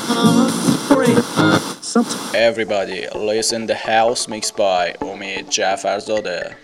Everybody listen the house mix by امید جعفرزاده.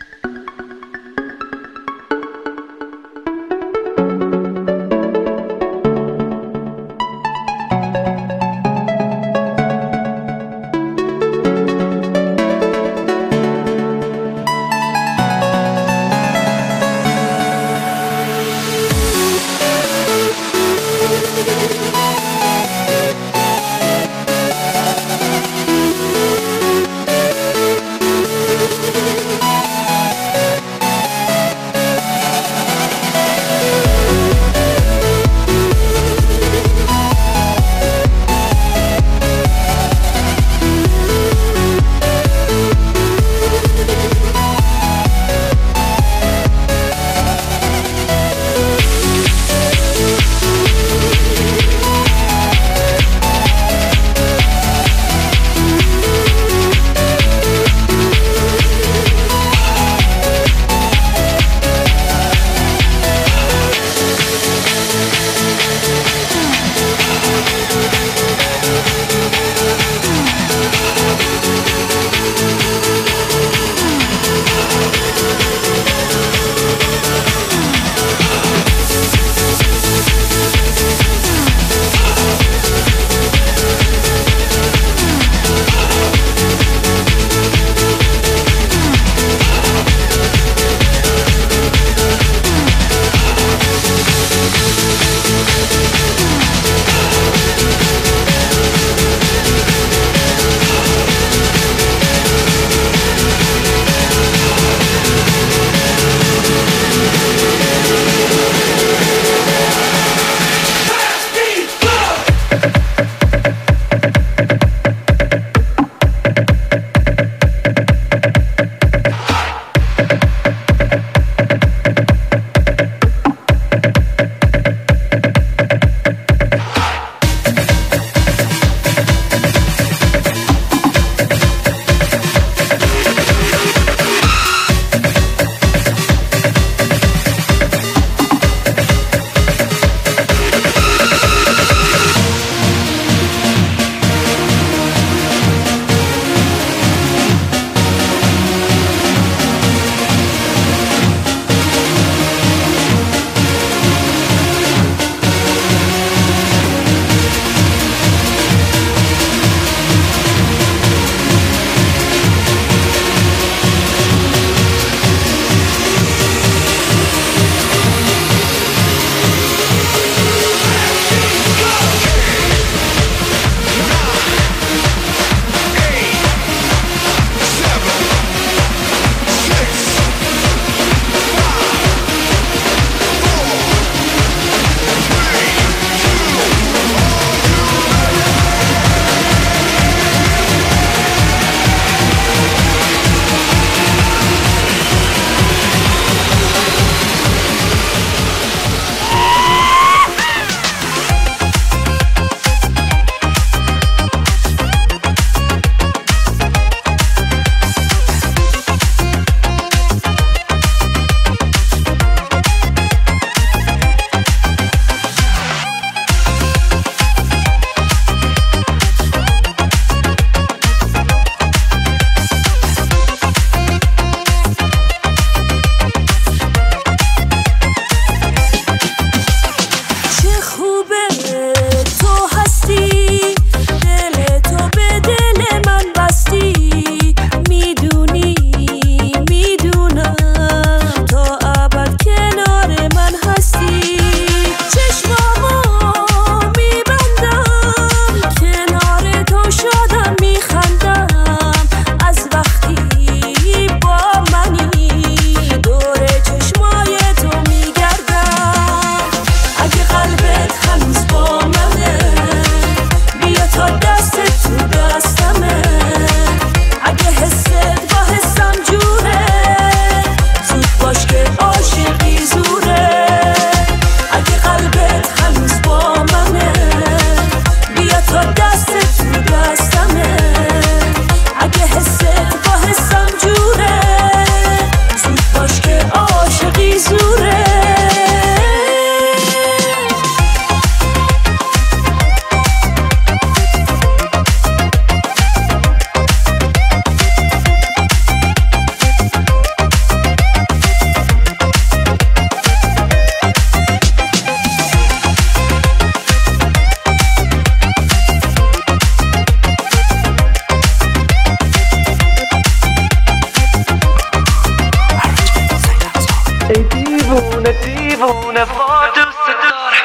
دیوونه وار دوست داره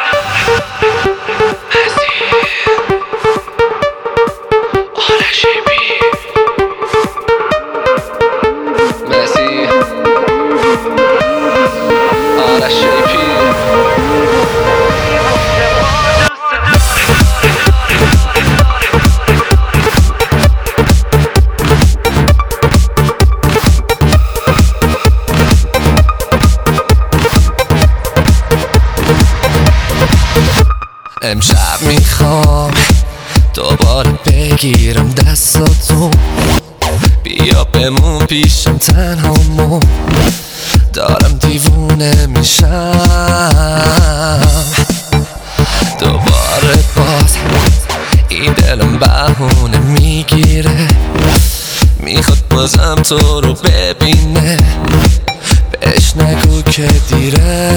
امشب میخوام دوباره بگیرم دستاتون بیا بمون پیشم تنهامون دارم دیوونه میشم دوباره باز این دلم بهونه میگیره میخواد بازم تو رو ببینه بهش نگو که دیره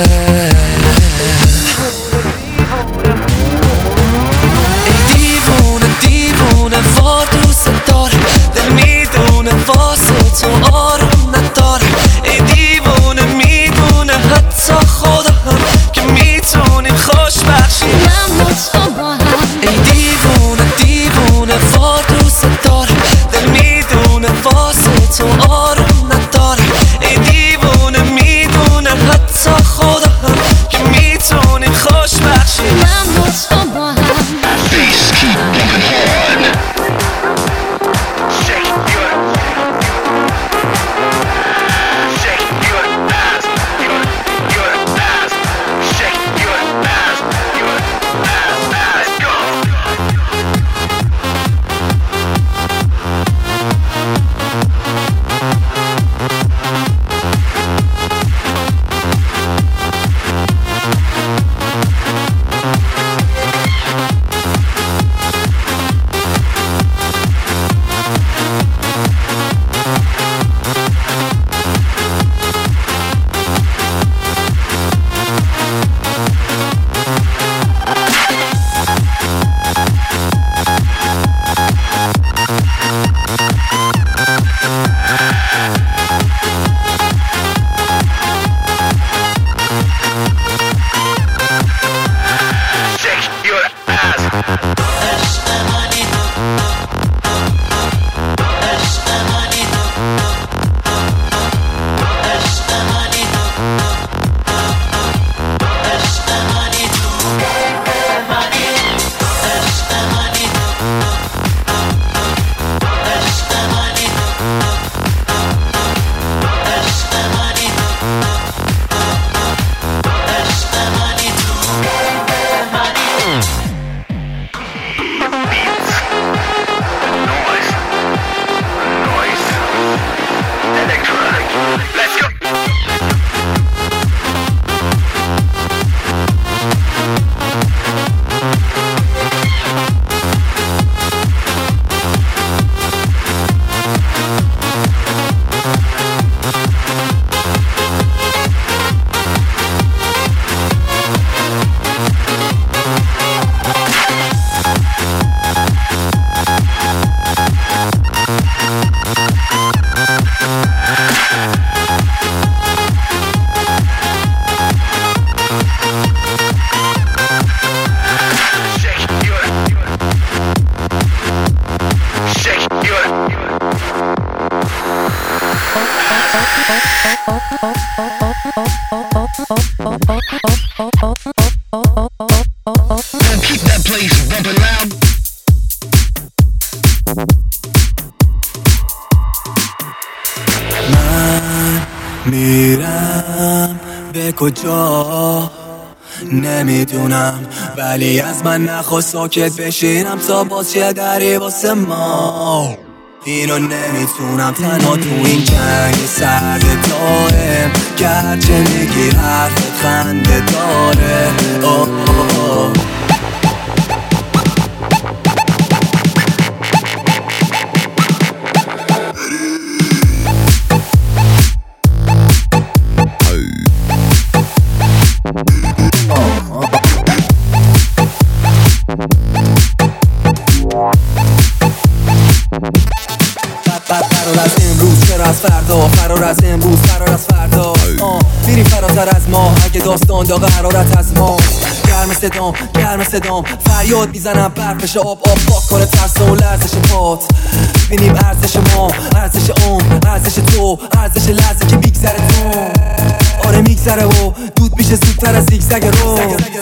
وار دوست داره دل میدونه واسه تو آروم نداره ای دیوونه میدونه حتی خدا هم که میتونیم خوشبخت شیم من با تو با هم ای دیوونه وار دوست داره دل میدونه واسه تو آروم نداره ای دیوونه میدونه حتی خدا هم که میتونیم خوشبخت شیم من با تو با هم Keep that place bumping loud. من میرم به کجا نمیدونم، ولی از من نخواست ساکت بشینم تا باز یه دری واسه ما. اینو نمیتونم تنها تو این جنگ سرد دائم، گرچه میگی حرفت خنده داره. فرار از امروز چرا از فردا، فرار از امروز فرار از فردا. میریم فراتر از ما، اگه داستان داغ حرارت از ماست. گرم صدام فریاد میزنم برفش آب پاک کنه ترس و لرزش پات. ببینیم ارزش ما، ارزش عمر، ارزش تو، ارزش لحظه که میگذره تو. آره میگذره و دود میشه زودتر از زیگزگ رو.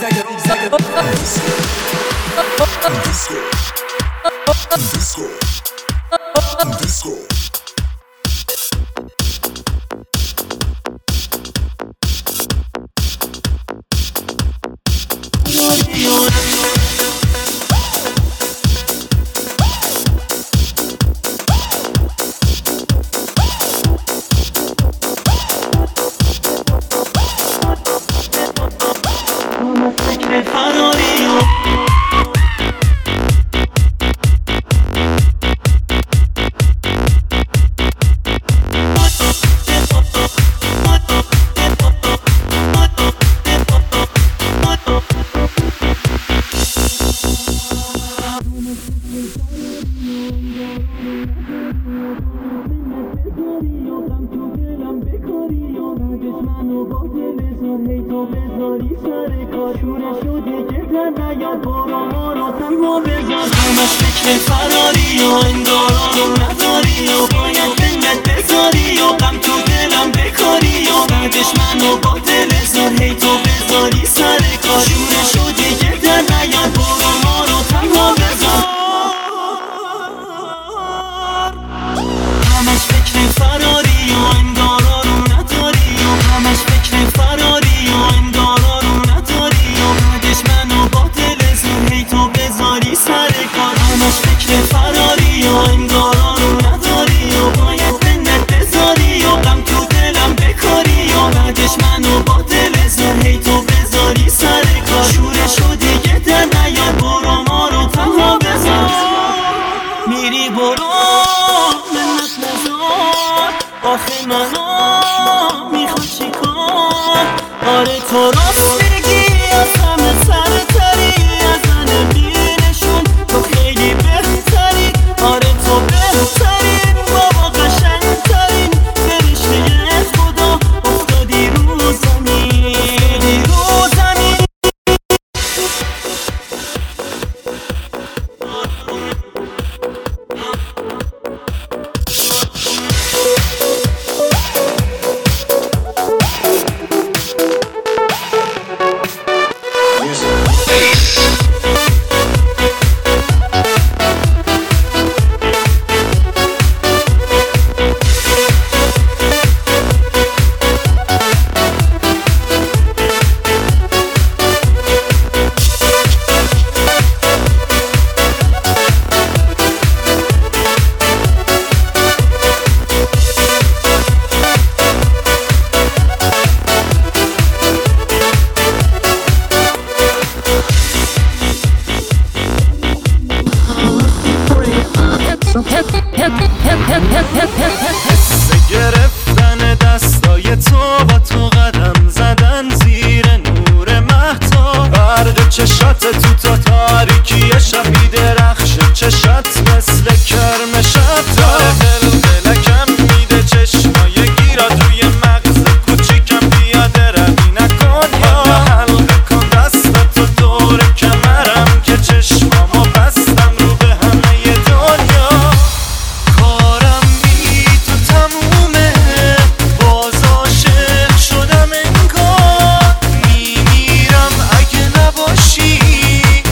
همش فکر فراری و انگارا رو نداری و باید بنت بذاری و غم تو دلم بکاری و بعدش منو با دل زار هی تو بذاری سر کار. شوره شدی که در نیاد برو ما رو تنها بذار. همش فکر فراری و انگارا رو نداری و همش فکر فراری و انگارا رو نداری و بعدش منو با دل زار هی تو بذاری سر کار. همش فکر فراری و انگارا رو نداری و باید بنت بذاری و غم تو دلم بکاری و بعدش منو با دل زار هی تو بذاری سر کار. شوره شدی که در نیاد برو ما رو تنها بذار. میری برو منت نزار آخه منو میخواد چی کار. آره تو راست میگی از همه سرتری از همه بینشون تو خیلی بهتری. آره تو بهترین بابا قشنگترین فرشته خدا افتادی رو زمین. گرفتن دستای تو با تو قدم زدن زیر نور مهتاب. برق چشات تو تا تاریکی شبی درخش چشات مثل کرم شب. داره دلکم میده چشمای گیرات روی مغز کوچیکم پیاده روی نکن یا حلقه کن دستاتو دور کمرم که چشمامو بستم رو به همه دنیا. کارم بی تو تمومه باز عاشق شدم انگار. میمیرم اگه نباشی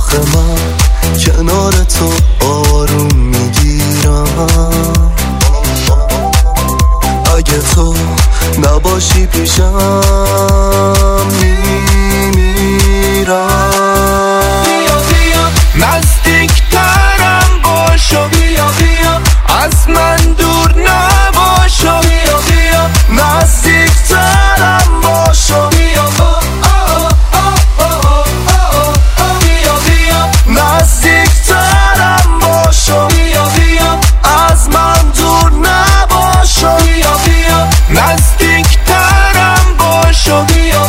آخه من کنار تو آروم میگیرم، اگه تو نباشی پیشم میمیرم. بیا بیا نزدیکترم باشو، بیا بیا از من دور نباشو، بیا بیا نزدیکترم باشو، بیا بیا بیا نزدیکترم باشو، بیا بیا از من دور نباشو، بیا بیا نزدیکترم باشو، بیا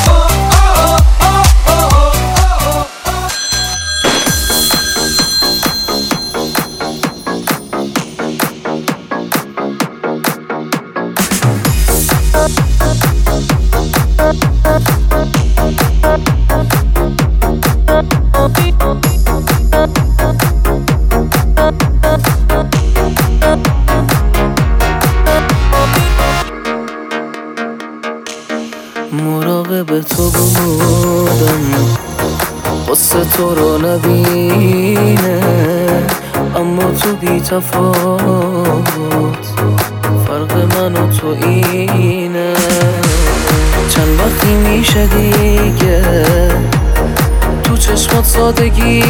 مراقب تو بودم قصه تو رو نبینه، اما تو بی تفاوت فرق من و تو اینه. چند وقتی میشه دیگه تو چشمات سادگی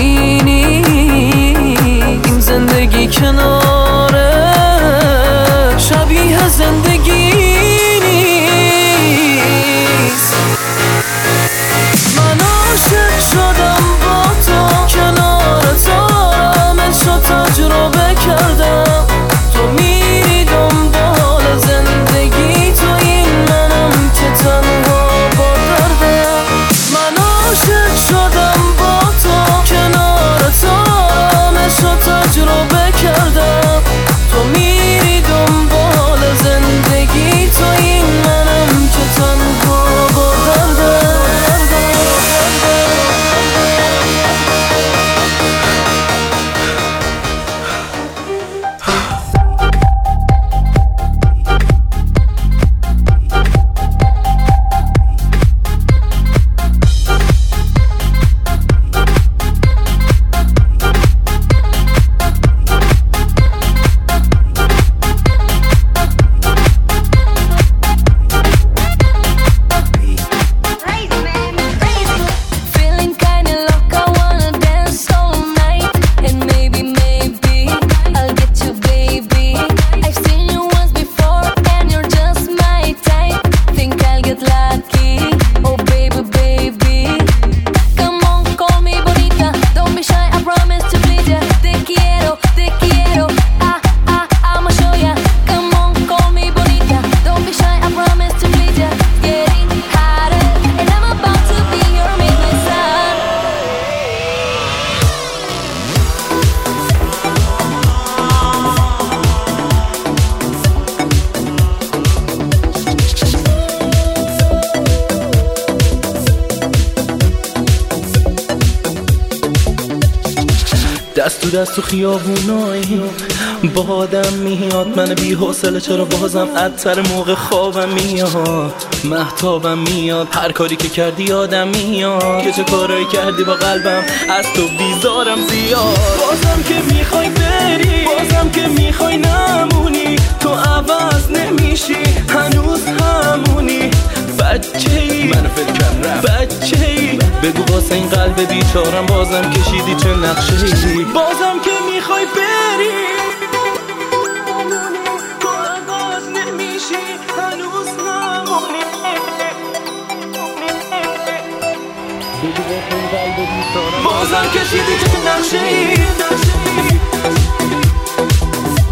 این زندگی کناره شبیه زندگی نیست. من عاشق شدم با تو، کنار تو همشو تجربه کردم. تو میری دنبال زندگی، تو این منم که تنها با دردم. من عاشق شدم با تو، کنار تو همشو تجربه کردم. تو میری دنبال زندگی، تو این منم که تنها با دردم. دست تو دست تو خیابونایی با آدم میاد، من بی حوصله چرا بازم عطر موقع خوابم میاد، مهتابم میاد، هر کاری که کردی یادم میاد که چه کارایی کردی با قلبم، از تو بیزارم زیاد. بازم که میخوای بری، بازم که میخوای نمونی، تو عوض نمیشی هنوز همونی. بچه‌ای منو فکر کردم، بچه‌ای بگو واسه این قلب بیچارم بازم کشیدی چه نقشه‌ای. بازم که میخوای بری، تو عوض نمیشی هنوز همونی. بگو واسه این قلب بیچارم بازم کشیدی چه نقشه‌ای.